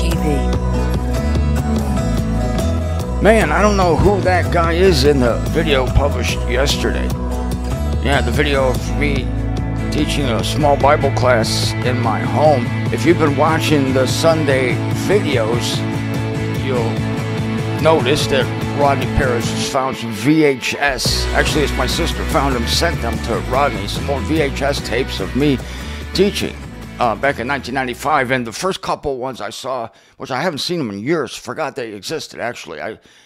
TV. Man, I don't know who that guy is in the video published yesterday. Yeah, the video of me teaching a small Bible class in my home. If you've been watching the Sunday videos, you'll notice that Rodney Paris has found some VHS. Actually, it's my sister found them, sent them to Rodney, some more VHS tapes of me teaching back in 1995. And the first couple ones I saw, which I haven't seen them in years, forgot they existed actually.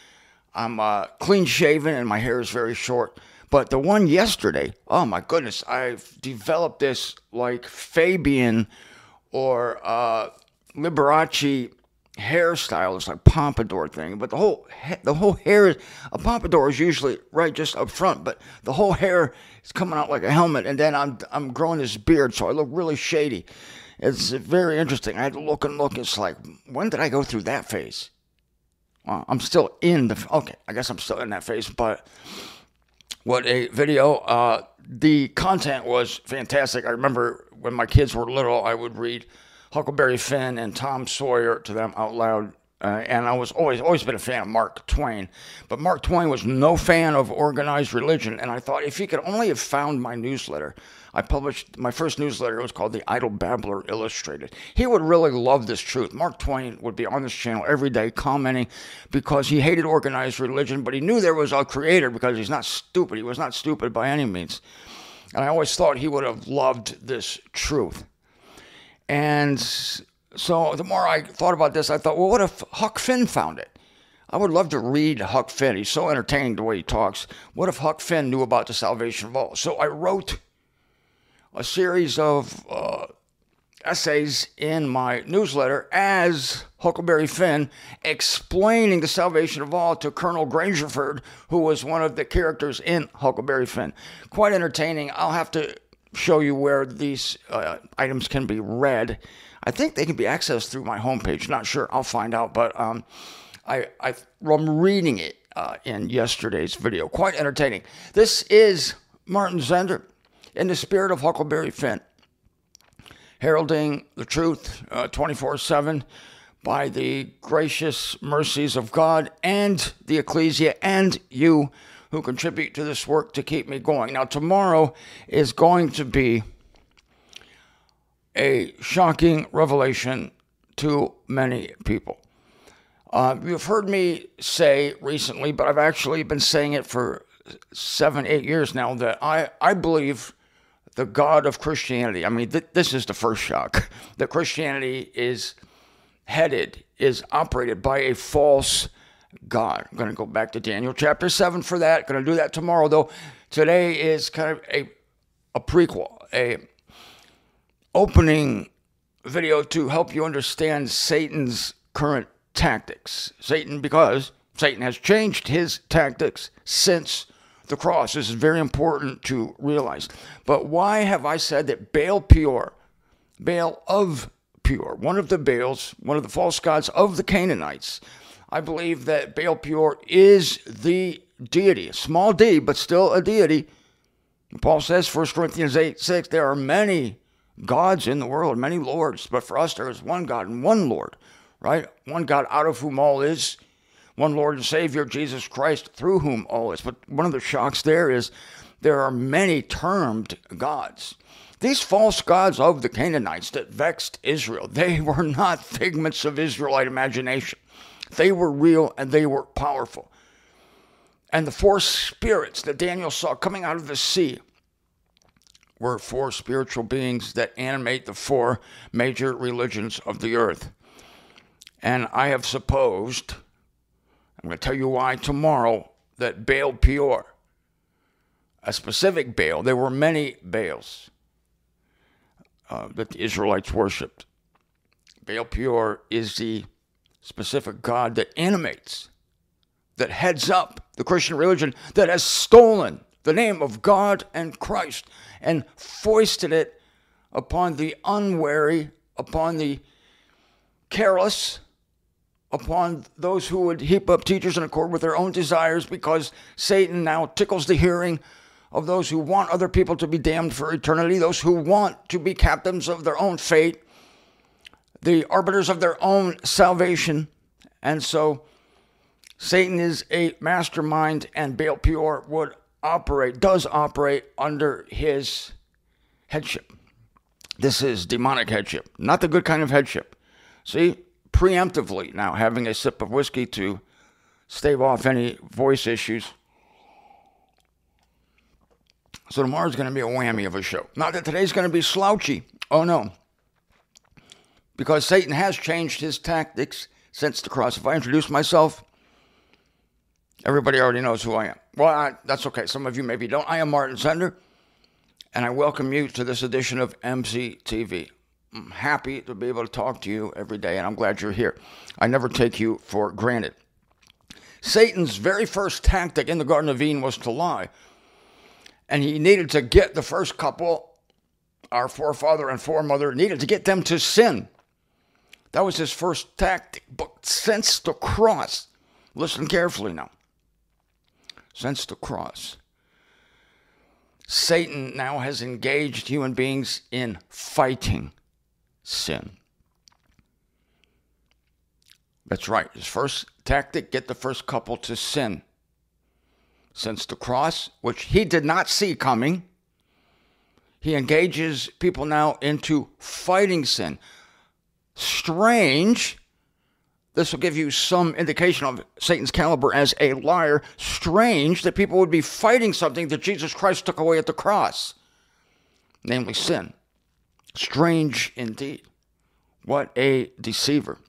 I'm clean shaven and my hair is very short. But the one yesterday, oh my goodness, I've developed this like Fabian or Liberace hairstyle. It's like pompadour thing. But the whole hair, a pompadour is usually right just up front, but the whole hair is coming out like a helmet. And then I'm growing this beard, so I look really shady. It's very interesting. I had to look and look. It's like, when did I go through that phase? Well, I'm still in okay, I guess I'm still in that phase, but what a video. The content was fantastic. I remember when my kids were little, I would read Huckleberry Finn and Tom Sawyer to them out loud. And I was always been a fan of Mark Twain. But Mark Twain was no fan of organized religion. And I thought if he could only have found my newsletter. I published my first newsletter. It was called The Idle Babbler Illustrated. He would really love this truth. Mark Twain would be on this channel every day commenting because he hated organized religion, but he knew there was a creator because he's not stupid. He was not stupid by any means. And I always thought he would have loved this truth. And so the more I thought about this, I thought, well, what if Huck Finn found it? I would love to read Huck Finn. He's so entertaining the way he talks. What if Huck Finn knew about the salvation of all? So I wrote a series of essays in my newsletter as Huckleberry Finn, explaining the salvation of all to Colonel Grangerford, who was one of the characters in Huckleberry Finn. Quite entertaining. I'll have to show you where these items can be read. I think they can be accessed through my homepage. Not sure. I'll find out. But I'm reading it in yesterday's video. Quite entertaining. This is Martin Zender in the spirit of Huckleberry Finn, heralding the truth 24/7 by the gracious mercies of God and the ecclesia and you who contribute to this work to keep me going. Now, tomorrow is going to be a shocking revelation to many people. You've heard me say recently, but I've actually been saying it for 7-8 years now, that I believe the God of Christianity, I mean, this is the first shock, that Christianity is operated by a false God. I'm going to go back to Daniel chapter 7 for that. Going to do that tomorrow, though. Today is kind of a prequel, a opening video to help you understand Satan's current tactics. Because Satan has changed his tactics since the cross. This is very important to realize. But why have I said that Baal of Peor, one of the Baals, one of the false gods of the Canaanites, I believe that Baal Peor is the deity, a small d, but still a deity. Paul says, 1 Corinthians 8:6, there are many gods in the world, many lords, but for us there is one God and one Lord, right? One God out of whom all is, one Lord and Savior, Jesus Christ, through whom all is. But one of the shocks there is there are many termed gods. These false gods of the Canaanites that vexed Israel, they were not figments of Israelite imagination. They were real and they were powerful. And the 4 spirits that Daniel saw coming out of the sea were 4 spiritual beings that animate the 4 major religions of the earth. And I have supposed, I'm going to tell you why tomorrow, that Baal Peor, a specific Baal, there were many Baals that the Israelites worshipped. Baal Peor is the specific God that animates, that heads up the Christian religion, that has stolen the name of God and Christ and foisted it upon the unwary, upon the careless, upon those who would heap up teachers in accord with their own desires, because Satan now tickles the hearing of those who want other people to be damned for eternity, those who want to be captains of their own fate. the arbiters of their own salvation. And so Satan is a mastermind, and Baal Peor does operate under his headship. This is demonic headship, not the good kind of headship. See, preemptively now having a sip of whiskey to stave off any voice issues. So tomorrow's going to be a whammy of a show. Not that today's going to be slouchy. Oh, no. Because Satan has changed his tactics since the cross. If I introduce myself, everybody already knows who I am. Well, that's okay. Some of you maybe don't. I am Martin Sender, and I welcome you to this edition of MCTV. I'm happy to be able to talk to you every day, and I'm glad you're here. I never take you for granted. Satan's very first tactic in the Garden of Eden was to lie. And he needed to get the first couple, our forefather and foremother, needed to get them to sin. That was his first tactic. But since the cross, listen carefully now. Since the cross, Satan now has engaged human beings in fighting sin. That's right. His first tactic, get the first couple to sin. Since the cross, which he did not see coming, he engages people now into fighting sin. Strange. This will give you some indication of Satan's caliber as a liar. Strange that people would be fighting something that Jesus Christ took away at the cross, namely sin. Strange indeed. What a deceiver.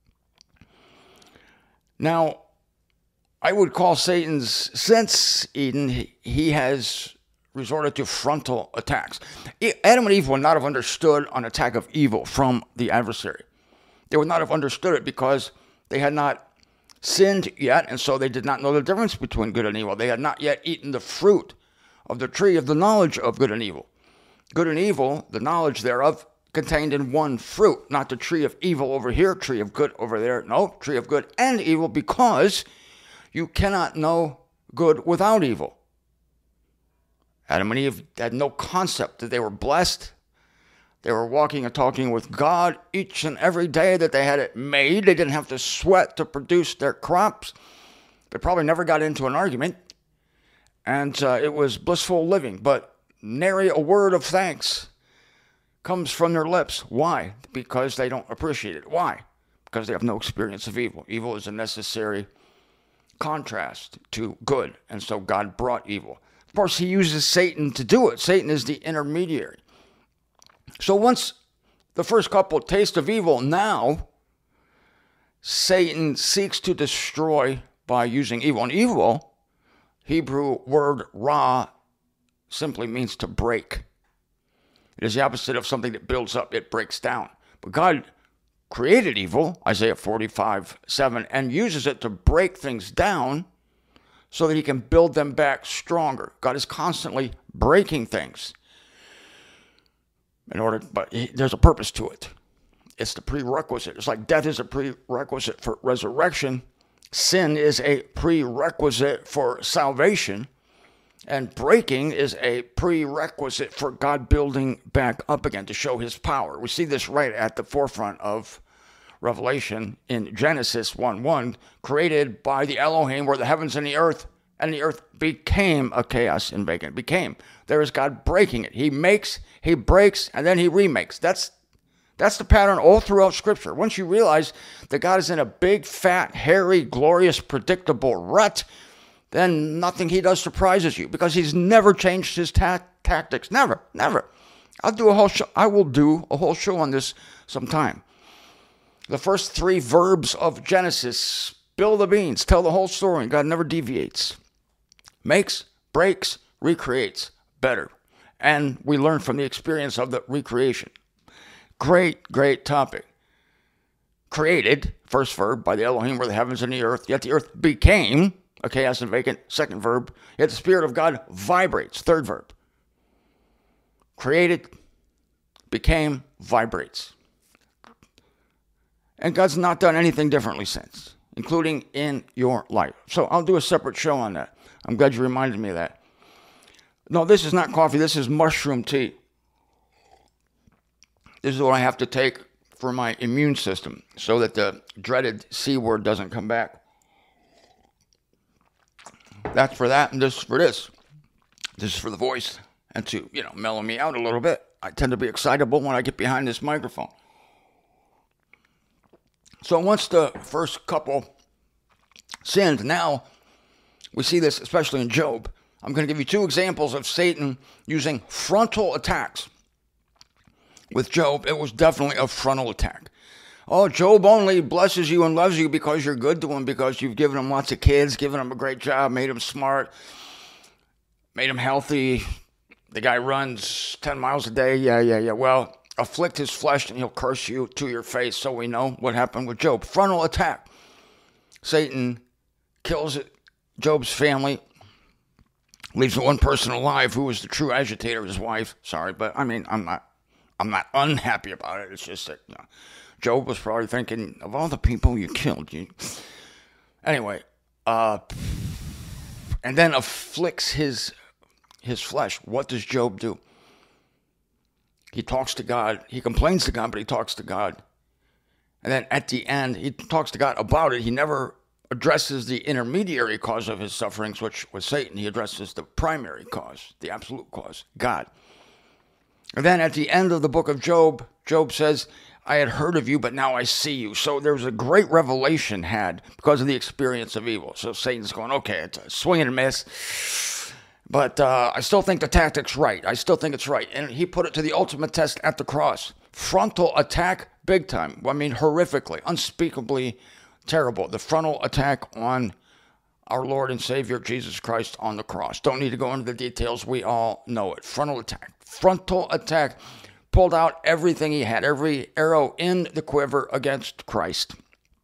Now, I would call Satan's, since Eden, he has resorted to frontal attacks. Adam and Eve would not have understood an attack of evil from the adversary. They would not have understood it because they had not sinned yet, and so they did not know the difference between good and evil. They had not yet eaten the fruit of the tree of the knowledge of good and evil. Good and evil, the knowledge thereof, contained in one fruit, not the tree of evil over here, tree of good over there. No, tree of good and evil, because you cannot know good without evil. Adam and Eve had no concept that they were blessed. They were walking and talking with God each and every day that they had it made. They didn't have to sweat to produce their crops. They probably never got into an argument. And it was blissful living. But nary a word of thanks comes from their lips. Why? Because they don't appreciate it. Why? Because they have no experience of evil. Evil is a necessary contrast to good, and so God brought evil. Of course, he uses Satan to do it. Satan is the intermediary. So once the first couple taste of evil, now Satan seeks to destroy by using evil. And evil, Hebrew word ra, simply means to break. It is the opposite of something that builds up, it breaks down. But God created evil, Isaiah 45:7, and uses it to break things down so that he can build them back stronger. God is constantly breaking things but there's a purpose to it. It's the prerequisite. It's like death is a prerequisite for resurrection. Sin is a prerequisite for salvation. And breaking is a prerequisite for God building back up again to show his power. We see this right at the forefront of Revelation in Genesis 1:1, created by the Elohim were the heavens and the earth became a chaos and vacant. Became. There is God breaking it. He makes, he breaks, and then he remakes. That's the pattern all throughout Scripture. Once you realize that God is in a big, fat, hairy, glorious, predictable rut, then nothing he does surprises you, because he's never changed his tactics. Never. I will do a whole show on this sometime. The first 3 verbs of Genesis spill the beans, tell the whole story. God never deviates. Makes, breaks, recreates better. And we learn from the experience of the recreation. Great topic. Created, first verb, by the Elohim were the heavens and the earth, yet the earth became a chaos and vacant, second verb. Yet the Spirit of God vibrates, third verb. Created, became, vibrates. And God's not done anything differently since, including in your life. So I'll do a separate show on that. I'm glad you reminded me of that. No, this is not coffee. This is mushroom tea. This is what I have to take for my immune system so that the dreaded C word doesn't come back. That's for that, and this is for this. This is for the voice, and to, mellow me out a little bit. I tend to be excitable when I get behind this microphone. So once the first couple sinned, now we see this especially in Job. I'm going to give you two examples of Satan using frontal attacks. With Job, it was definitely a frontal attack. Oh, Job only blesses you and loves you because you're good to him, because you've given him lots of kids, given him a great job, made him smart, made him healthy. The guy runs 10 miles a day. Yeah. Well, afflict his flesh and he'll curse you to your face. So we know what happened with Job. Frontal attack. Satan kills Job's family, leaves one person alive who was the true agitator, his wife. Sorry, but I mean, I'm not unhappy about it. It's just that Job was probably thinking, of all the people you killed, Anyway, and then afflicts his flesh. What does Job do? He talks to God. He complains to God, but he talks to God. And then at the end, he talks to God about it. He never addresses the intermediary cause of his sufferings, which was Satan. He addresses the primary cause, the absolute cause, God. And then at the end of the book of Job, Job says, I had heard of you, but now I see you. So there was a great revelation had because of the experience of evil. So Satan's going, okay, it's a swing and a miss, but I still think the tactic's right. I still think it's right. And he put it to the ultimate test at the cross. Frontal attack, big time. I mean, horrifically, unspeakably terrible. The frontal attack on our Lord and Savior Jesus Christ on the cross. Don't need to go into the details. We all know it. Frontal attack. Frontal attack. Pulled out everything he had, every arrow in the quiver against Christ.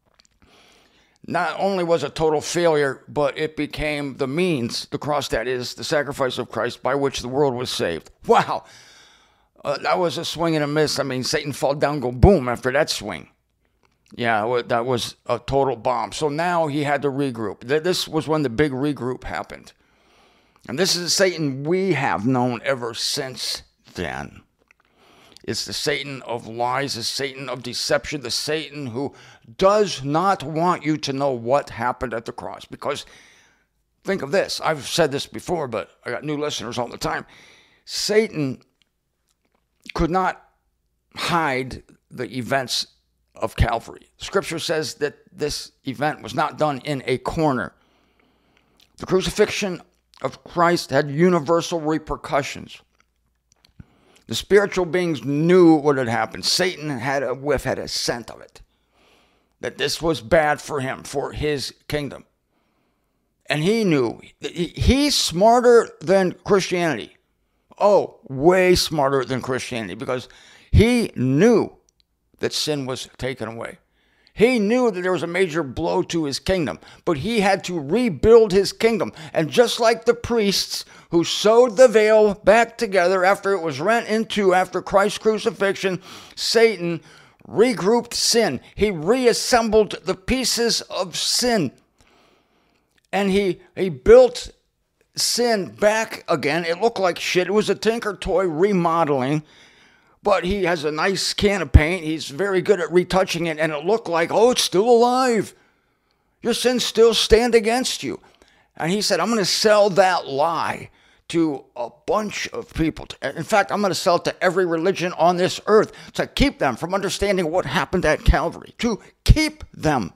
Not only was it total failure, but it became the means, the cross that is, the sacrifice of Christ by which the world was saved. Wow. That was a swing and a miss. I mean, Satan fall down, go boom after that swing. Yeah, that was a total bomb. So now he had to regroup. This was when the big regroup happened. And this is the Satan we have known ever since then. It's the Satan of lies, the Satan of deception, the Satan who does not want you to know what happened at the cross. Because think of this. I've said this before, but I got new listeners all the time. Satan could not hide the events of Calvary. Scripture says that this event was not done in a corner. The crucifixion of Christ had universal repercussions. The spiritual beings knew what had happened. Satan had a whiff, had a scent of it. That this was bad for him, for his kingdom. And he knew. He's smarter than Christianity. Oh, way smarter than Christianity. Because he knew that sin was taken away. He knew that there was a major blow to his kingdom, but he had to rebuild his kingdom. And just like the priests who sewed the veil back together after it was rent in two after Christ's crucifixion, Satan regrouped sin. He reassembled the pieces of sin. And he built sin back again. It looked like shit. It was a Tinker Toy remodeling. But he has a nice can of paint. He's very good at retouching it. And it looked like, oh, it's still alive. Your sins still stand against you. And he said, I'm going to sell that lie to a bunch of people. In fact, I'm going to sell it to every religion on this earth to keep them from understanding what happened at Calvary. To keep them.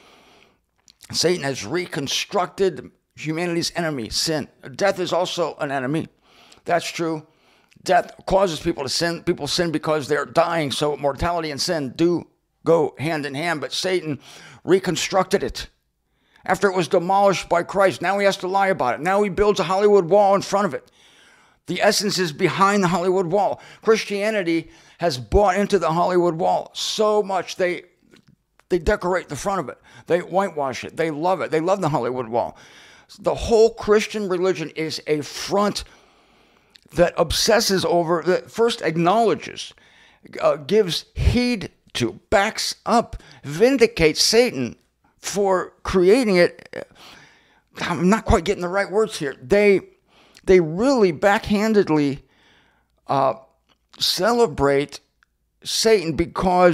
Satan has reconstructed humanity's enemy, sin. Death is also an enemy. That's true. Death causes people to sin. People sin because they're dying. So mortality and sin do go hand in hand. But Satan reconstructed it. After it was demolished by Christ, now he has to lie about it. Now he builds a Hollywood wall in front of it. The essence is behind the Hollywood wall. Christianity has bought into the Hollywood wall so much they decorate the front of it. They whitewash it. They love it. They love the Hollywood wall. The whole Christian religion is a front that obsesses over, that first acknowledges, gives heed to, backs up, vindicates Satan for creating it. I'm not quite getting the right words here. They really backhandedly celebrate Satan because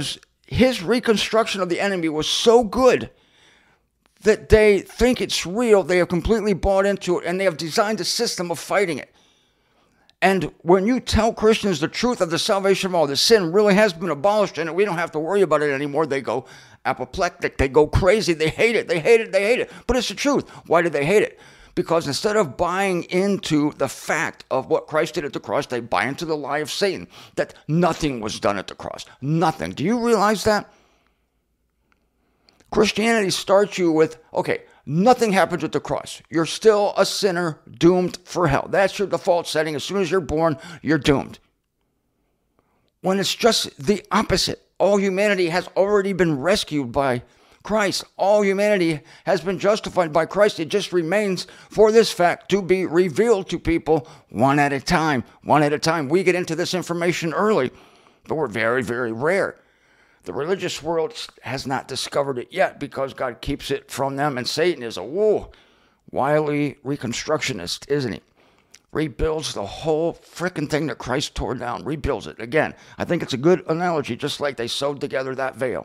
his reconstruction of the enemy was so good that they think it's real. They have completely bought into it, and they have designed a system of fighting it. And when you tell Christians the truth of the salvation of all, the sin really has been abolished and we don't have to worry about it anymore, they go apoplectic, they go crazy, they hate it, they hate it, they hate it. But it's the truth. Why do they hate it? Because instead of buying into the fact of what Christ did at the cross, they buy into the lie of Satan, that nothing was done at the cross. Nothing. Do you realize that? Christianity starts you with, okay, nothing happens at the cross. You're still a sinner doomed for hell. That's your default setting. As soon as you're born, you're doomed. When it's just the opposite. All humanity has already been rescued by Christ. All humanity has been justified by Christ. It just remains for this fact to be revealed to people one at a time. One at a time. We get into this information early, but we're very, very rare. The religious world has not discovered it yet because God keeps it from them. And Satan is a wily reconstructionist, isn't he? Rebuilds the whole frickin' thing that Christ tore down. Rebuilds it. Again, I think it's a good analogy, just like they sewed together that veil.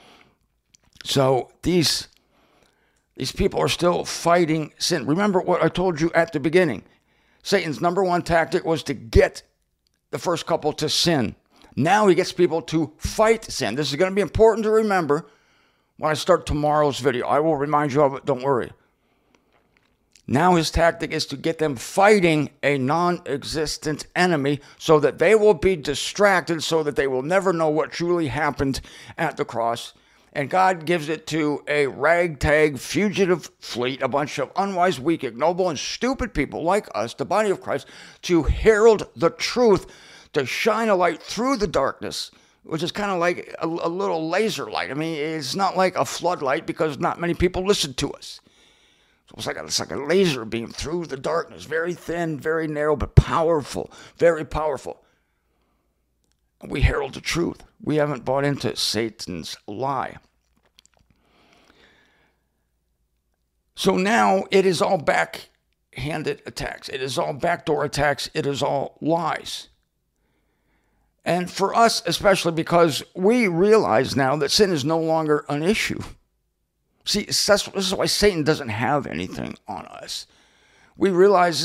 So these people are still fighting sin. Remember what I told you at the beginning. Satan's number one tactic was to get the first couple to sin. Now he gets people to fight sin. This is going to be important to remember when I start tomorrow's video. I will remind you of it, don't worry. Now his tactic is to get them fighting a non-existent enemy so that they will be distracted, so that they will never know what truly happened at the cross. And God gives it to a ragtag, fugitive fleet, a bunch of unwise, weak, ignoble, and stupid people like us, the body of Christ, to herald the truth, to shine a light through the darkness, which is kind of like a little laser light. I mean, it's not like a floodlight because not many people listen to us. It's like a laser beam through the darkness, very thin, very narrow, but powerful, very powerful. We herald the truth. We haven't bought into Satan's lie. So now it is all backhanded attacks. It is all backdoor attacks. It is all lies. And for us, especially because we realize now that sin is no longer an issue. See, this is why Satan doesn't have anything on us. We realize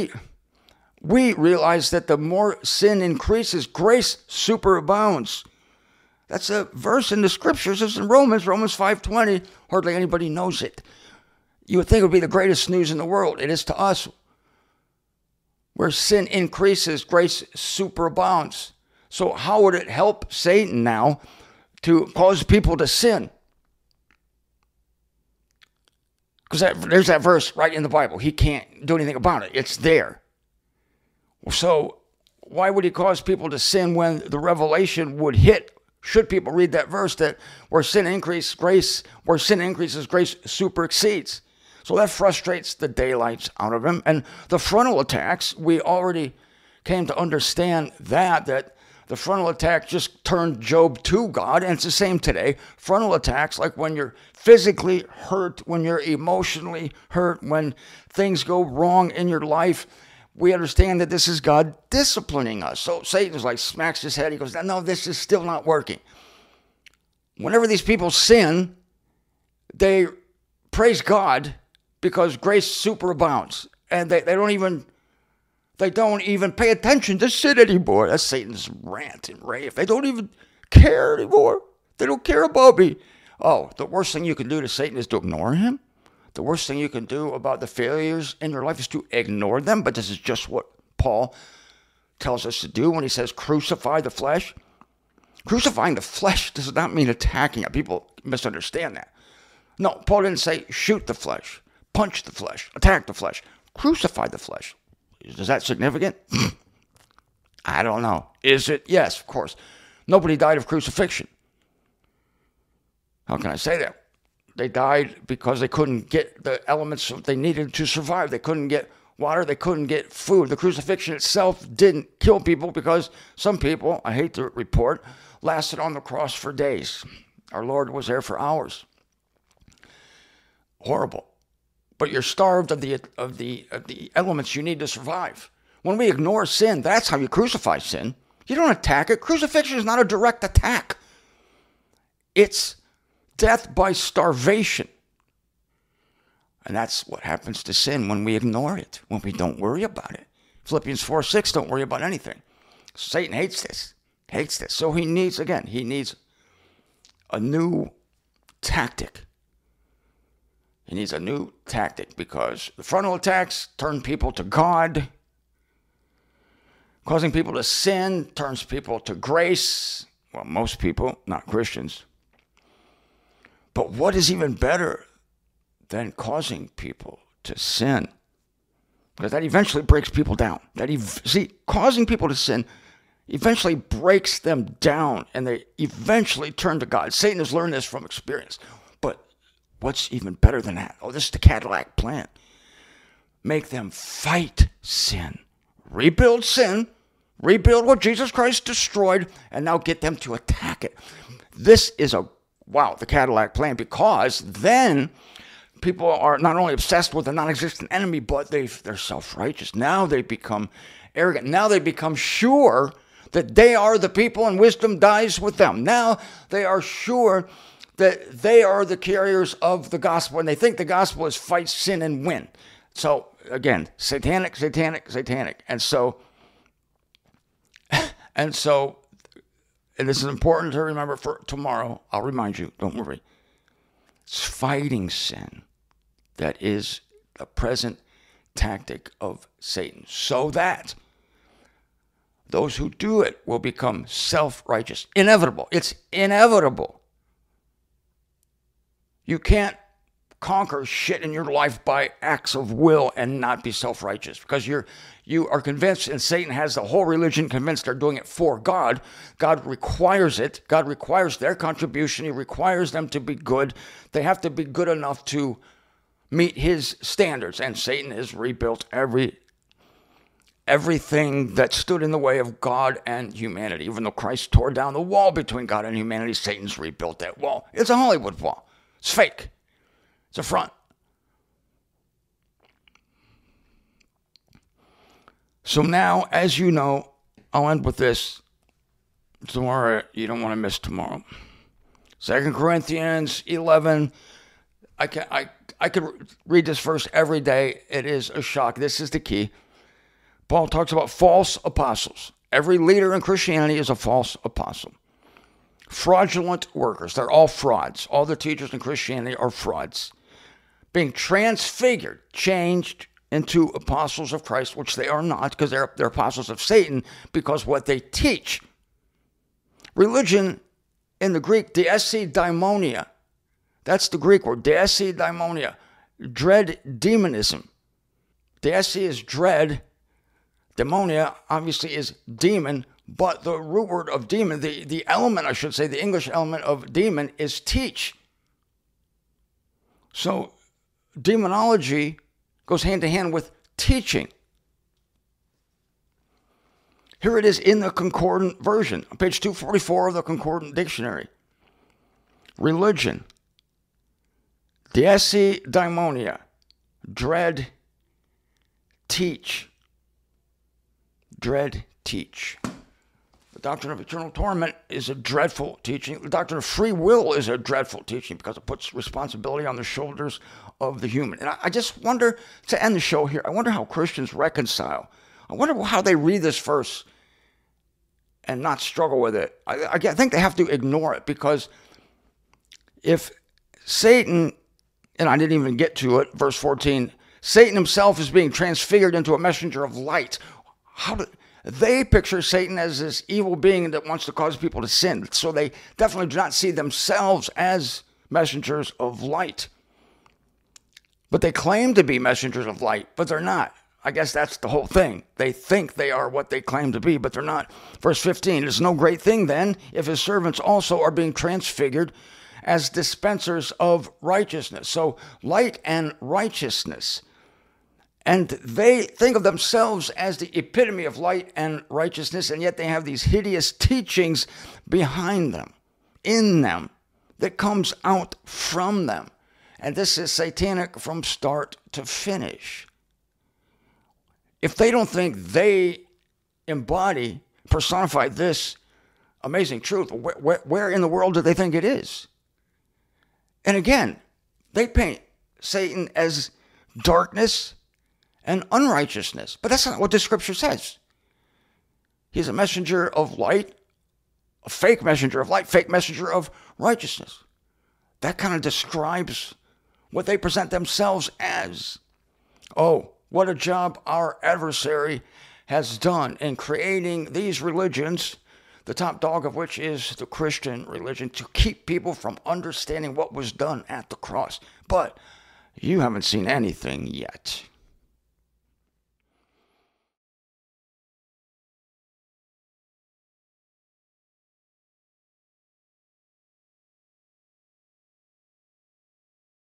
that the more sin increases, grace superabounds. That's a verse in the scriptures. It's in Romans 5:20. Hardly anybody knows it. You would think it would be the greatest news in the world. It is to us. Where sin increases, grace superabounds. So how would it help Satan now to cause people to sin? Because there's that verse right in the Bible. He can't do anything about it. It's there. So why would he cause people to sin when the revelation would hit? Should people read that verse that where sin increases, grace super exceeds. So that frustrates the daylights out of him. And the frontal attacks, we already came to understand that the frontal attack just turned Job to God, and it's the same today. Frontal attacks, like when you're physically hurt, when you're emotionally hurt, when things go wrong in your life, we understand that this is God disciplining us. So Satan's like smacks his head. He goes, no, this is still not working. Whenever these people sin, they praise God because grace superabounds. And they don't even pay attention to sin anymore. That's Satan's rant and rave. They don't even care anymore. They don't care about me. Oh, the worst thing you can do to Satan is to ignore him. The worst thing you can do about the failures in your life is to ignore them. But this is just what Paul tells us to do when he says crucify the flesh. Crucifying the flesh does not mean attacking it. People misunderstand that. No, Paul didn't say shoot the flesh, punch the flesh, attack the flesh. Crucify the flesh. Is that significant? I don't know. Is it? Yes, of course. Nobody died of crucifixion. How can I say that? They died because they couldn't get the elements they needed to survive. They couldn't get water. They couldn't get food. The crucifixion itself didn't kill people because some people, I hate to report, lasted on the cross for days. Our Lord was there for hours. Horrible. But you're starved of the elements you need to survive. When we ignore sin, that's how you crucify sin. You don't attack it. Crucifixion is not a direct attack. It's death by starvation. And that's what happens to sin when we ignore it, when we don't worry about it. Philippians 4:6, don't worry about anything. Satan hates this. So he needs a new tactic. He needs a new tactic because the frontal attacks turn people to God. Causing people to sin turns people to grace. Well, most people, not Christians. But what is even better than causing people to sin? Because that eventually breaks people down. Causing people to sin eventually breaks them down, and they eventually turn to God. Satan has learned this from experience. But what's even better than that? Oh, this is the Cadillac plan. Make them fight sin. Rebuild sin. Rebuild what Jesus Christ destroyed, and now get them to attack it. This is the Cadillac plan, because then people are not only obsessed with a non-existent enemy, but they're self-righteous. Now they become arrogant. Now they become sure that they are the people and wisdom dies with them. Now they are sure that they are the carriers of the gospel, and they think the gospel is fight sin and win. So again, satanic. And this is important to remember for tomorrow. I'll remind you, don't worry. It's fighting sin that is the present tactic of Satan, so that those who do it will become self-righteous. Inevitable. It's inevitable. You can't conquer shit in your life by acts of will and not be self-righteous, because you are convinced, and Satan has the whole religion convinced they're doing it for God. God requires it. God requires their contribution. He requires them to be good. They have to be good enough to meet his standards, and Satan has rebuilt everything that stood in the way of God and humanity. Even though Christ tore down the wall between God and humanity, Satan's rebuilt that wall. It's a Hollywood wall. It's fake. It's a front. So now, as you know, I'll end with this. Tomorrow, you don't want to miss tomorrow. 2 Corinthians 11. I could read this verse every day. It is a shock. This is the key. Paul talks about false apostles. Every leader in Christianity is a false apostle. Fraudulent workers. They're all frauds. All the teachers in Christianity are frauds. Being transfigured, changed into apostles of Christ, which they are not, because they're apostles of Satan, because what they teach. Religion, in the Greek, deesi daimonia. That's the Greek word, deesi daimonia. Dread demonism. Deesi is dread. Daimonia, obviously, is demon, but the root word of demon, the element, I should say, the English element of demon is teach. So, demonology goes hand to hand with teaching. Here it is in the concordant version, on page 244 of the concordant dictionary. Religion. Deesi daimonia. Dread. Teach. Dread. Teach. The doctrine of eternal torment is a dreadful teaching. The doctrine of free will is a dreadful teaching because it puts responsibility on the shoulders of the human. And I just wonder, to end the show here, I wonder how Christians reconcile. I wonder how they read this verse and not struggle with it. I think they have to ignore it, because if Satan, and I didn't even get to it, verse 14, Satan himself is being transfigured into a messenger of light. How do they picture Satan as this evil being that wants to cause people to sin? So they definitely do not see themselves as messengers of light. But they claim to be messengers of light, but they're not. I guess that's the whole thing. They think they are what they claim to be, but they're not. Verse 15, it's no great thing then if his servants also are being transfigured as dispensers of righteousness. So light and righteousness. And they think of themselves as the epitome of light and righteousness, and yet they have these hideous teachings behind them, in them, that comes out from them. And this is satanic from start to finish. If they don't think they personify this, amazing truth. Where in the world do they think it is? And again, they paint Satan as darkness and unrighteousness. But that's not what the scripture says. He's a messenger of light, a fake messenger of light, fake messenger of righteousness. That kind of describes what they present themselves as. Oh, what a job our adversary has done in creating these religions, the top dog of which is the Christian religion, to keep people from understanding what was done at the cross. But you haven't seen anything yet.